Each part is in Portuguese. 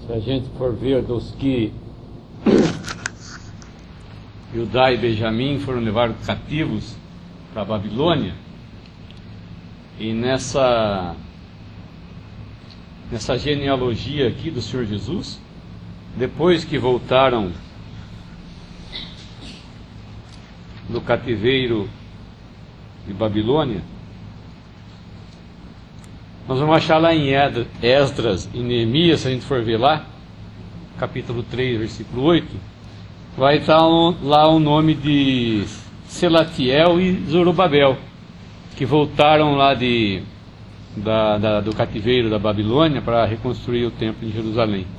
Se a gente for ver dos que Judá e Benjamim foram levados cativos para a Babilônia, e nessa genealogia aqui do Senhor Jesus, depois que voltaram do cativeiro de Babilônia, nós vamos achar lá em Esdras e Neemias, se a gente for ver lá, capítulo 3, versículo 8, vai estar lá o nome de Selatiel e Zorobabel, que voltaram lá do cativeiro da Babilônia para reconstruir o templo em Jerusalém.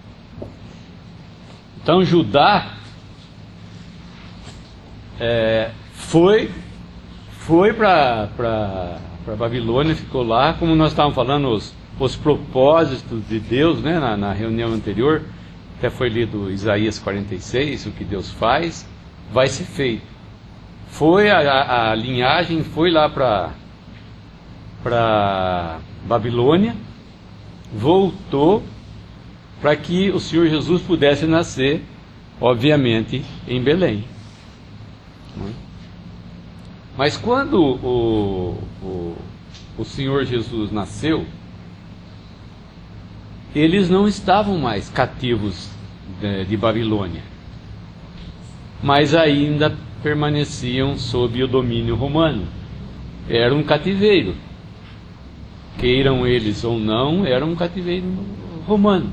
Então Judá foi para Babilônia, ficou lá, como nós estávamos falando, os propósitos de Deus, né, na reunião anterior, até foi lido Isaías 46, o que Deus faz, vai ser feito. Foi a linhagem, foi lá para Babilônia, voltou para que o Senhor Jesus pudesse nascer, obviamente, em Belém. Mas quando o Senhor Jesus nasceu, eles não estavam mais cativos de Babilônia, mas ainda permaneciam sob o domínio romano. Era um cativeiro, queiram eles ou não, era um cativeiro romano.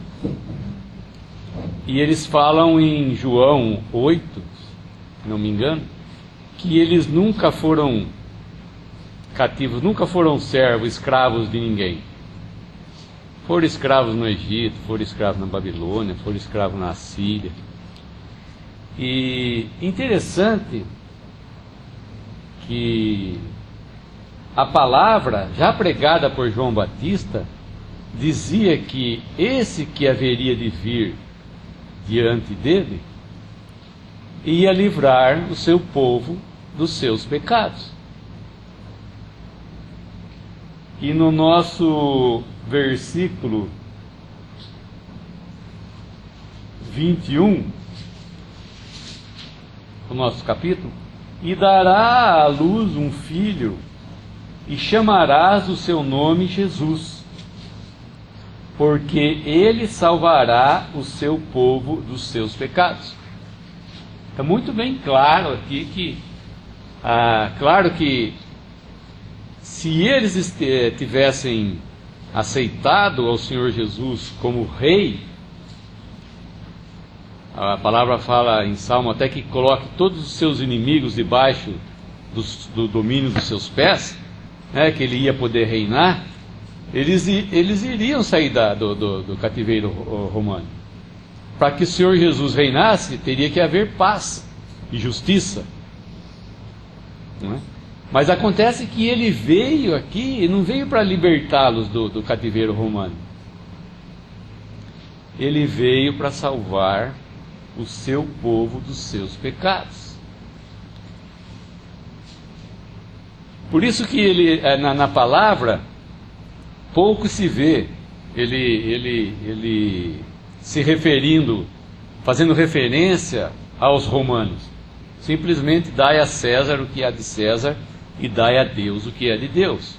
E eles falam em João 8, se não me engano, que eles nunca foram cativos, nunca foram servos, escravos de ninguém. Foram escravos no Egito, foram escravos na Babilônia, foram escravos na Síria. E interessante que a palavra, já pregada por João Batista, dizia que esse que haveria de vir diante dele ia livrar o seu povo dos seus pecados. E no nosso versículo 21, do nosso capítulo, e dará à luz um filho, e chamarás o seu nome Jesus, porque ele salvará o seu povo dos seus pecados. Está muito bem claro aqui que, claro que se eles tivessem aceitado ao Senhor Jesus como rei, a palavra fala em Salmo até que coloque todos os seus inimigos debaixo do domínio dos seus pés, né, que ele ia poder reinar, eles iriam sair do cativeiro romano. Para que o Senhor Jesus reinasse, teria que haver paz e justiça. Não é? Mas acontece que ele veio aqui, e não veio para libertá-los do cativeiro romano. Ele veio para salvar o seu povo dos seus pecados. Por isso que ele, na palavra, pouco se vê ele se referindo, fazendo referência aos romanos. Simplesmente dai a César o que é de César e dai a Deus o que é de Deus.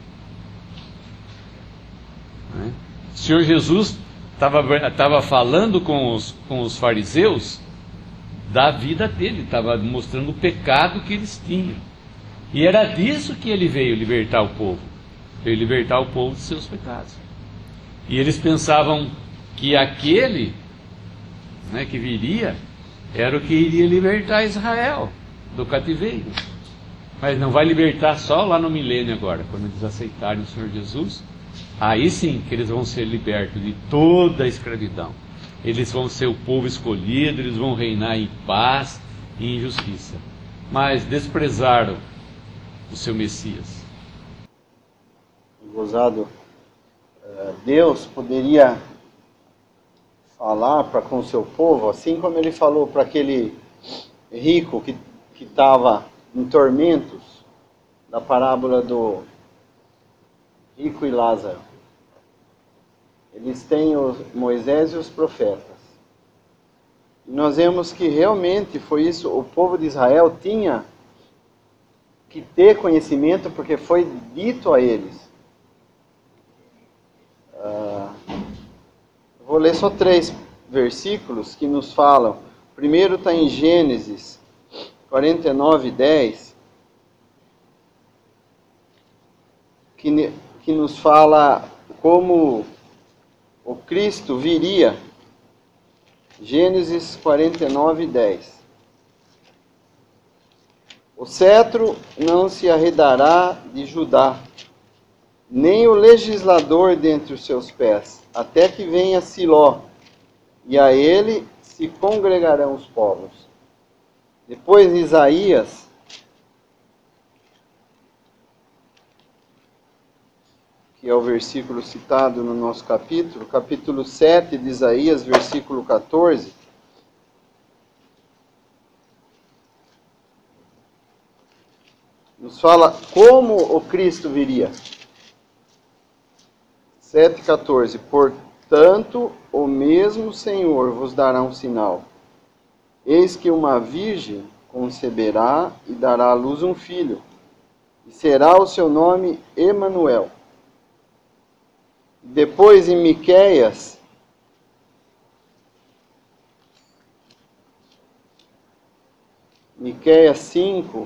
O Senhor Jesus estava falando com os fariseus da vida dele, estava mostrando o pecado que eles tinham. E era disso que ele veio libertar o povo. Veio libertar o povo dos seus pecados. E eles pensavam que aquele, né, que viria era o que iria libertar Israel do cativeiro. Mas não vai libertar só lá no milênio agora, quando eles aceitarem o Senhor Jesus. Aí sim que eles vão ser libertos de toda a escravidão. Eles vão ser o povo escolhido, eles vão reinar em paz e em justiça. Mas desprezaram o seu Messias. Gozado, Deus poderia falar com o seu povo, assim como ele falou para aquele rico que estava em tormentos, da parábola do rico e Lázaro. Eles têm Moisés e os profetas. E nós vemos que realmente foi isso, o povo de Israel tinha que ter conhecimento, porque foi dito a eles. Vou ler só 3 versículos que nos falam. O primeiro está em Gênesis 49:10, que nos fala como o Cristo viria. Gênesis 49:10. O cetro não se arredará de Judá, nem o legislador dentre os seus pés, até que venha Siló, e a ele se congregarão os povos. Depois Isaías, que é o versículo citado no nosso capítulo 7 de Isaías, versículo 14, nos fala como o Cristo viria. 7,14. Portanto, o mesmo Senhor vos dará um sinal. Eis que uma virgem conceberá e dará à luz um filho, e será o seu nome Emanuel. Depois em Miqueias, Miqueias 5,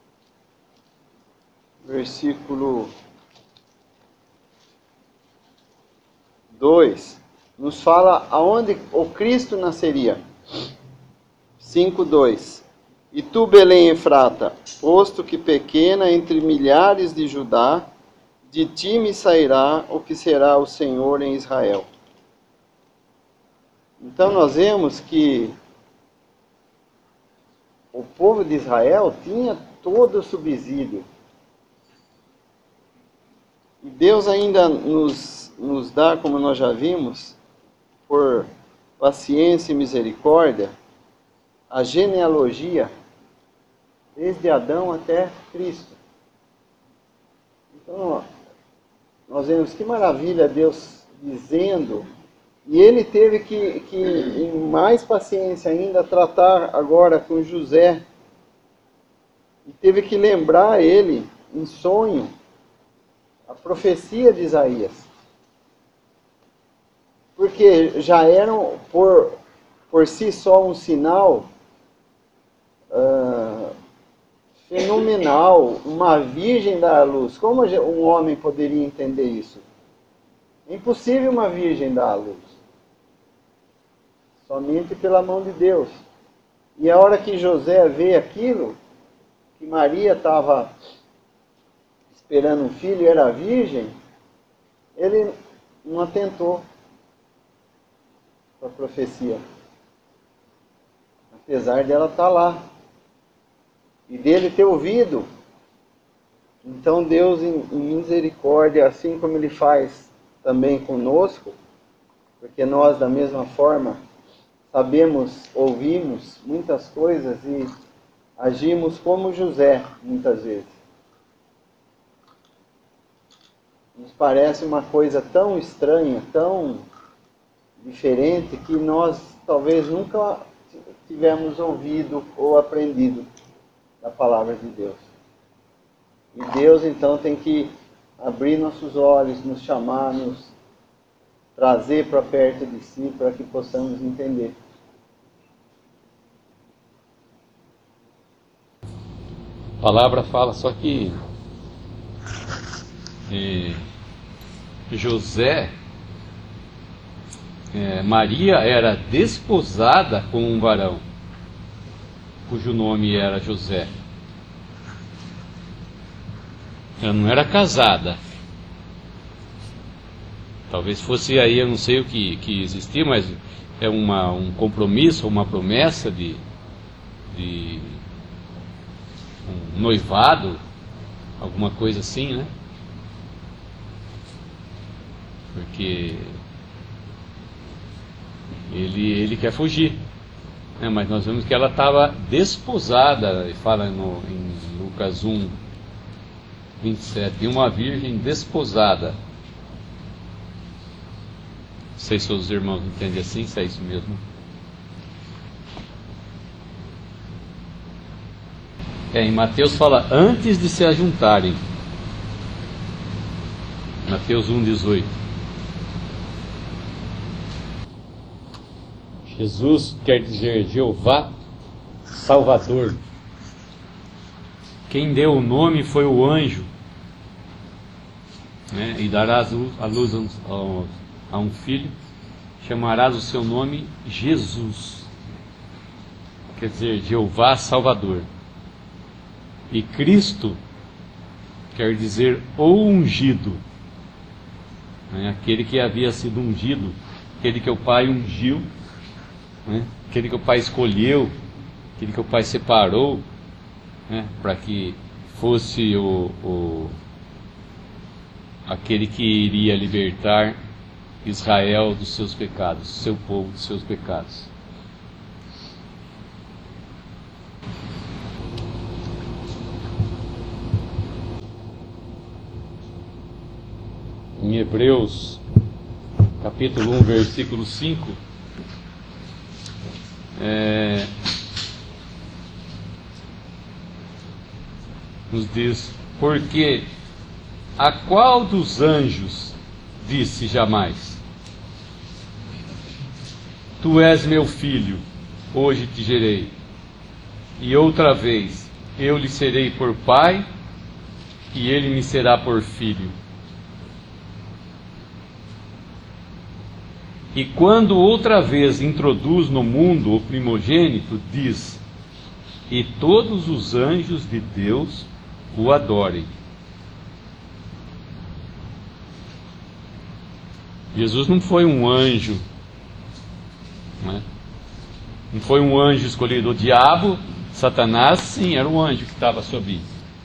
versículo 2, nos fala aonde o Cristo nasceria. 5:2. E tu, Belém Efrata, posto que pequena entre milhares de Judá, de ti me sairá o que será o Senhor em Israel. Então nós vemos que o povo de Israel tinha todo o subsídio. E Deus ainda nos dá, como nós já vimos, por paciência e misericórdia, a genealogia, desde Adão até Cristo. Então, nós vemos que maravilha Deus dizendo, e ele teve que em mais paciência ainda, tratar agora com José, e teve que lembrar ele, em sonho, a profecia de Isaías. Porque já eram, por si só, um sinal fenomenal, uma virgem dar à luz. Como um homem poderia entender isso? É impossível uma virgem dar à luz. Somente pela mão de Deus. E a hora que José vê aquilo, que Maria estava esperando um filho e era virgem, ele não atentou para a profecia. Apesar dela estar lá. E dele ter ouvido. Então Deus, em misericórdia, assim como Ele faz também conosco, porque nós, da mesma forma, sabemos, ouvimos muitas coisas e agimos como José, muitas vezes. Nos parece uma coisa tão estranha, tão diferente, que nós talvez nunca tivemos ouvido ou aprendido da palavra de Deus. E Deus então tem que abrir nossos olhos, nos chamar, nos trazer para perto de si, para que possamos entender. A palavra fala só que Maria era desposada com um varão, cujo nome era José. Ela não era casada. Talvez fosse aí, eu não sei o que existia, mas é um compromisso, uma promessa de um noivado, alguma coisa assim, né? Porque ele quer fugir, né? Mas nós vemos que ela estava desposada, e fala em Lucas 1:27, de uma virgem desposada. sei se os irmãos entendem assim, se é isso mesmo. Em Mateus fala antes de se ajuntarem. Mateus 1,18. Jesus quer dizer Jeová Salvador. Quem deu o nome foi o anjo, né? E darás a luz a um filho, chamarás o seu nome Jesus. Quer dizer, Jeová Salvador. E Cristo quer dizer o ungido, né? Aquele que havia sido ungido, aquele que o Pai ungiu, né? Aquele que o Pai escolheu, aquele que o Pai separou, né? Para que fosse aquele que iria libertar Israel dos seus pecados, seu povo dos seus pecados. Em Hebreus, capítulo 1, versículo 5, nos diz: porque a qual dos anjos disse jamais: tu és meu filho, hoje te gerei, e outra vez eu lhe serei por pai, e ele me será por filho. E quando outra vez introduz no mundo o primogênito, diz: e todos os anjos de Deus o adorem. Jesus não foi um anjo, né? Não foi um anjo escolhido. O diabo, Satanás, sim, era um anjo que estava sob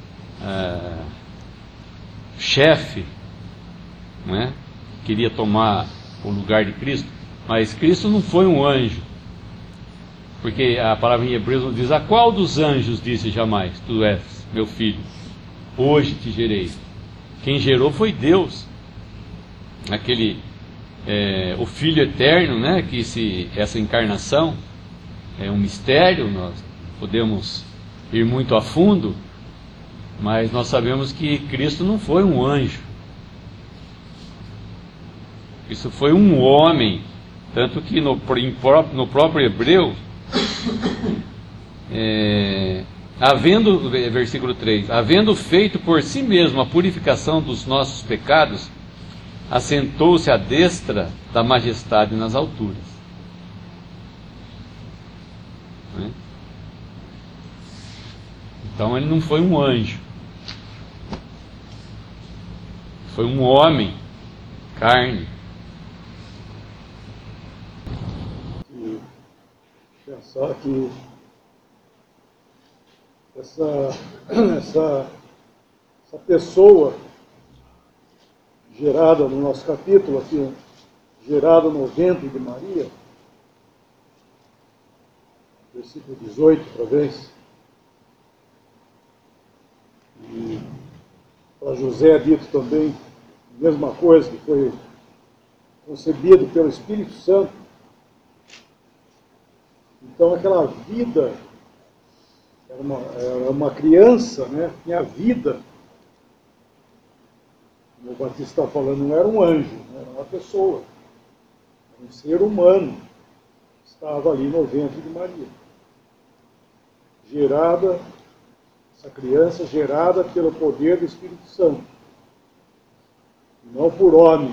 chefe, né? Queria tomar o lugar de Cristo, mas Cristo não foi um anjo, porque a palavra em Hebreus diz: a qual dos anjos disse jamais: tu és meu filho, hoje te gerei. Quem gerou foi Deus, o Filho eterno, né? Que essa encarnação é um mistério, nós podemos ir muito a fundo, mas nós sabemos que Cristo não foi um anjo. Isso foi um homem, tanto que no próprio Hebreu, versículo 3, havendo feito por si mesmo a purificação dos nossos pecados, assentou-se à destra da majestade nas alturas. Então ele não foi um anjo, foi um homem, carne. Pensar que essa pessoa gerada no nosso capítulo aqui, gerada no ventre de Maria, versículo 18 outra vez, e para José é dito também a mesma coisa, que foi concebido pelo Espírito Santo. Então aquela vida, era uma criança, né? Tinha vida. Como o Batista está falando, não era um anjo, era uma pessoa, era um ser humano que estava ali no ventre de Maria. Gerada, essa criança gerada pelo poder do Espírito Santo, não por homem.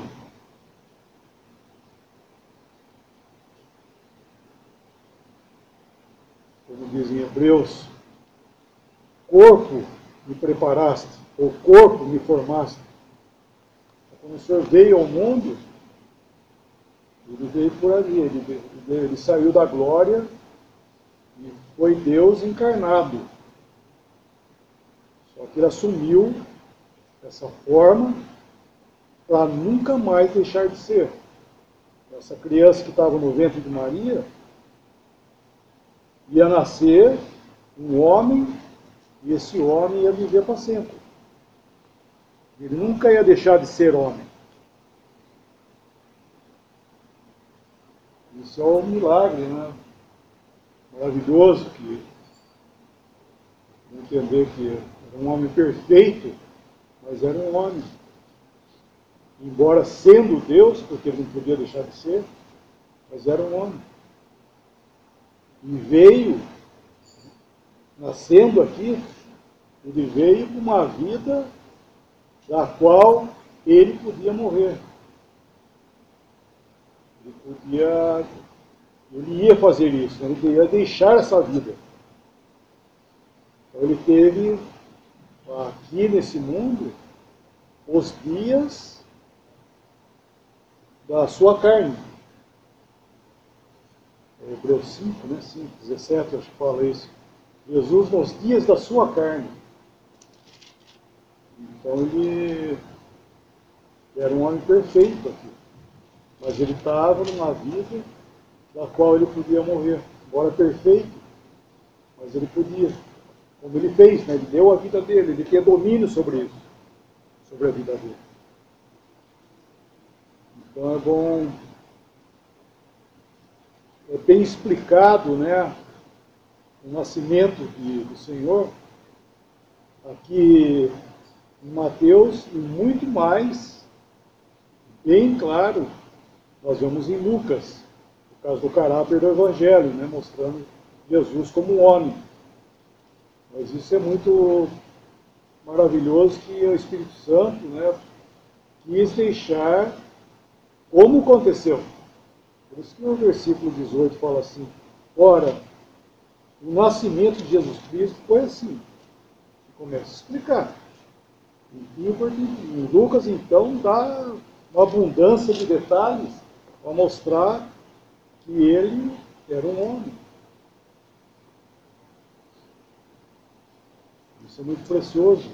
Como diz em Hebreus, corpo me preparaste, ou corpo me formaste. Quando o Senhor veio ao mundo, ele veio por ali, ele saiu da glória e foi Deus encarnado. Só que ele assumiu essa forma para nunca mais deixar de ser. Essa criança que estava no ventre de Maria ia nascer um homem, e esse homem ia viver para sempre. Ele nunca ia deixar de ser homem. Isso é um milagre, né? Maravilhoso, que entender que era um homem perfeito, mas era um homem. Embora sendo Deus, porque ele não podia deixar de ser, mas era um homem. E veio, nascendo aqui, ele veio com uma vida da qual ele podia morrer. Ele ia fazer isso, né? Ele ia deixar essa vida. Então ele teve aqui nesse mundo os dias da sua carne. Hebreus 5, né? 5, 17, acho que fala isso. Jesus nos dias da sua carne. Então ele era um homem perfeito aqui. Mas ele estava numa vida da qual ele podia morrer. Embora perfeito, mas ele podia. Como ele fez, né? Ele deu a vida dele, ele tinha domínio sobre isso, sobre a vida dele. Então é bom, é bem explicado, né, o nascimento do Senhor aqui em Mateus e muito mais, bem claro, nós vemos em Lucas, por causa do caráter do Evangelho, né, mostrando Jesus como um homem. Mas isso é muito maravilhoso que o Espírito Santo, né, quis deixar como aconteceu. Por isso que no versículo 18 fala assim: ora, o nascimento de Jesus Cristo foi assim. E começa a explicar. Em Lucas, então, dá uma abundância de detalhes para mostrar que ele era um homem. Isso é muito precioso.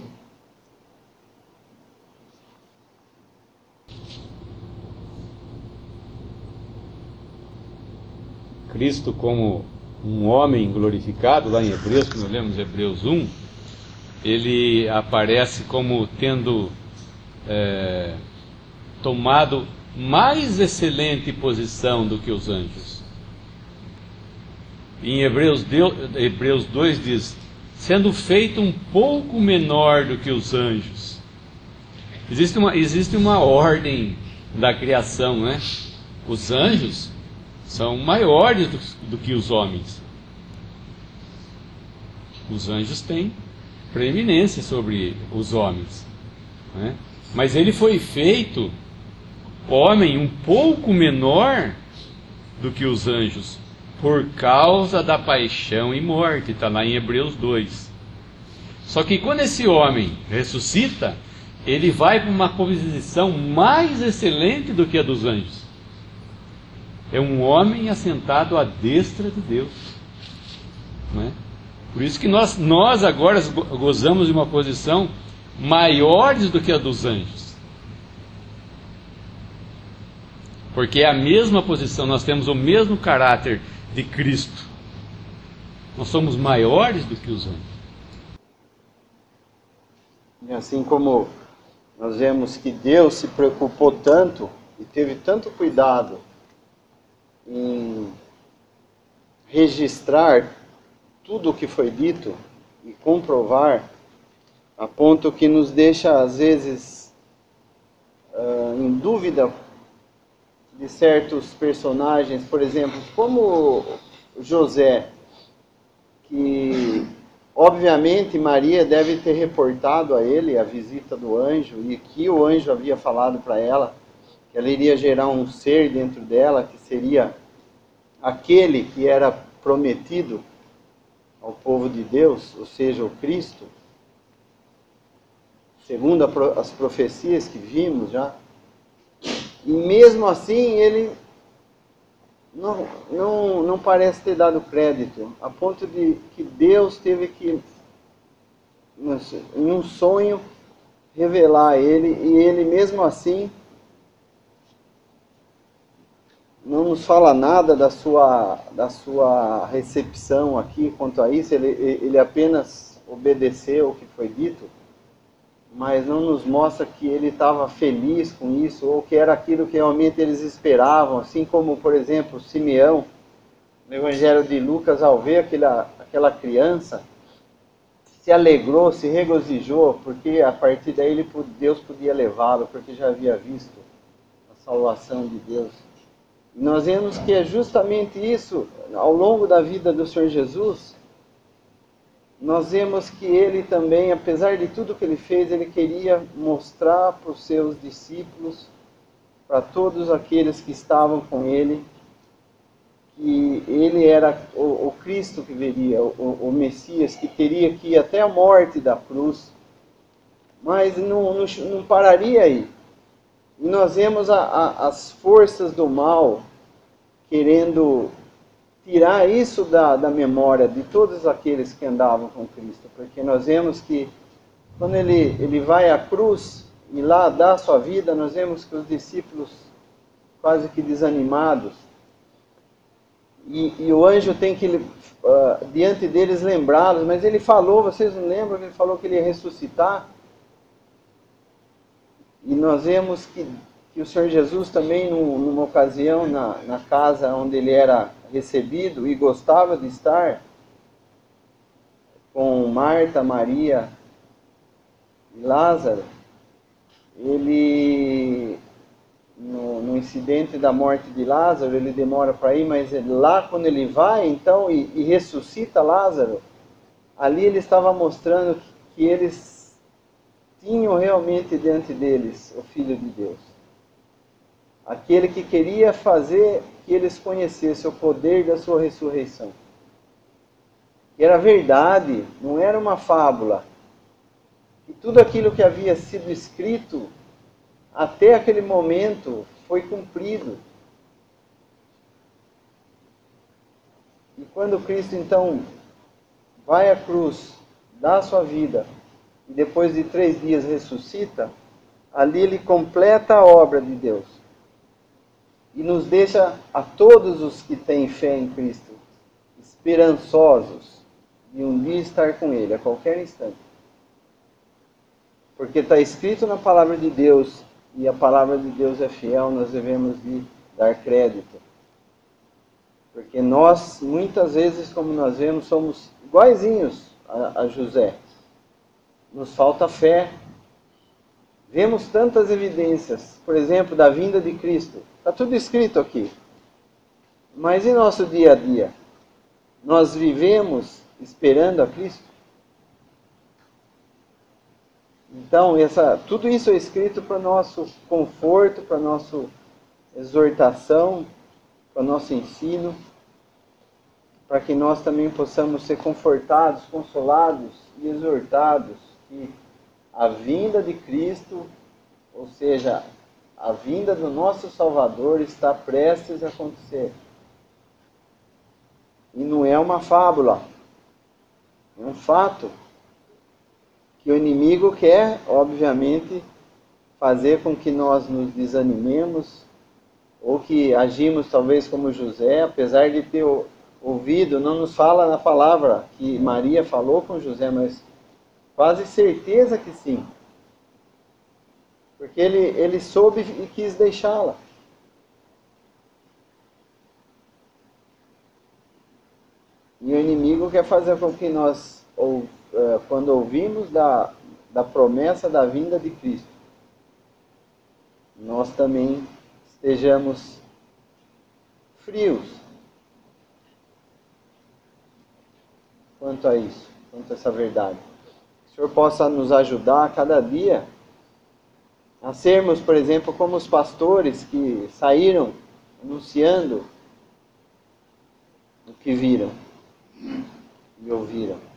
Cristo como um homem glorificado, lá em Hebreus, que nós lemos Hebreus 1, ele aparece como tendo tomado mais excelente posição do que os anjos. Em Hebreus 2 diz, sendo feito um pouco menor do que os anjos. Existe uma ordem da criação, né? Os anjos são maiores do que os homens. Os anjos têm preeminência sobre os homens, né? Mas ele foi feito homem um pouco menor do que os anjos, por causa da paixão e morte, está lá em Hebreus 2. Só que quando esse homem ressuscita, ele vai para uma posição mais excelente do que a dos anjos. É um homem assentado à destra de Deus, né? Por isso que nós agora gozamos de uma posição maiores do que a dos anjos. Porque é a mesma posição, nós temos o mesmo caráter de Cristo. Nós somos maiores do que os anjos. E assim como nós vemos que Deus se preocupou tanto e teve tanto cuidado em registrar tudo o que foi dito e comprovar, a ponto que nos deixa às vezes em dúvida de certos personagens, por exemplo, como José, que obviamente Maria deve ter reportado a ele a visita do anjo e que o anjo havia falado para ela que ela iria gerar um ser dentro dela, que seria aquele que era prometido ao povo de Deus, ou seja, o Cristo, segundo as profecias que vimos já. E mesmo assim ele não parece ter dado crédito, a ponto de que Deus teve que, em um sonho, revelar a ele, e ele mesmo assim não nos fala nada da sua recepção aqui quanto a isso. Ele apenas obedeceu o que foi dito. mas não nos mostra que ele estava feliz com isso, ou que era aquilo que realmente eles esperavam, assim como, por exemplo, Simeão, no Evangelho de Lucas, ao ver aquela criança, se alegrou, se regozijou, porque a partir daí Deus podia levá-lo, porque já havia visto a salvação de Deus. E nós vemos que é justamente isso, ao longo da vida do Senhor Jesus, nós vemos que ele também, apesar de tudo que ele fez, ele queria mostrar para os seus discípulos, para todos aqueles que estavam com ele, que ele era o Cristo que viria, o Messias, que teria que ir até a morte da cruz, mas não pararia aí. E nós vemos as forças do mal querendo tirar isso da memória de todos aqueles que andavam com Cristo, porque nós vemos que quando ele vai à cruz e lá dá a sua vida, nós vemos que os discípulos quase que desanimados, e o anjo tem que, diante deles, lembrá-los, mas ele falou, vocês não lembram que ele falou que ele ia ressuscitar? E nós vemos que o Senhor Jesus também, numa ocasião, na casa onde ele era recebido e gostava de estar, com Marta, Maria e Lázaro, ele, no incidente da morte de Lázaro, ele demora para ir, mas lá quando ele vai, então, e ressuscita Lázaro, ali ele estava mostrando que eles tinham realmente diante deles o Filho de Deus. Aquele que queria fazer que eles conhecessem o poder da sua ressurreição. Que era verdade, não era uma fábula. E tudo aquilo que havia sido escrito até aquele momento foi cumprido. E quando Cristo então vai à cruz, dá a sua vida, e depois de 3 dias ressuscita, ali ele completa a obra de Deus. E nos deixa a todos os que têm fé em Cristo esperançosos de um dia estar com Ele a qualquer instante. Porque está escrito na palavra de Deus, e a palavra de Deus é fiel, nós devemos de dar crédito. Porque nós, muitas vezes, como nós vemos, somos iguaizinhos a José. Nos falta fé. Vemos tantas evidências, por exemplo, da vinda de Cristo. Está tudo escrito aqui. Mas em nosso dia a dia, nós vivemos esperando a Cristo? Então, tudo isso é escrito para nosso conforto, para nossa exortação, para nosso ensino, para que nós também possamos ser confortados, consolados e exortados que a vinda de Cristo, ou seja, a vinda do nosso Salvador está prestes a acontecer. E não é uma fábula, é um fato que o inimigo quer, obviamente, fazer com que nós nos desanimemos, ou que agimos talvez como José, apesar de ter ouvido, não nos fala na palavra que Maria falou com José, mas quase certeza que sim. Porque ele soube e quis deixá-la. E o inimigo quer fazer com que nós, quando ouvimos da promessa da vinda de Cristo, nós também estejamos frios quanto a isso, quanto a essa verdade. Que o Senhor possa nos ajudar a cada dia a sermos, por exemplo, como os pastores que saíram anunciando o que viram e ouviram.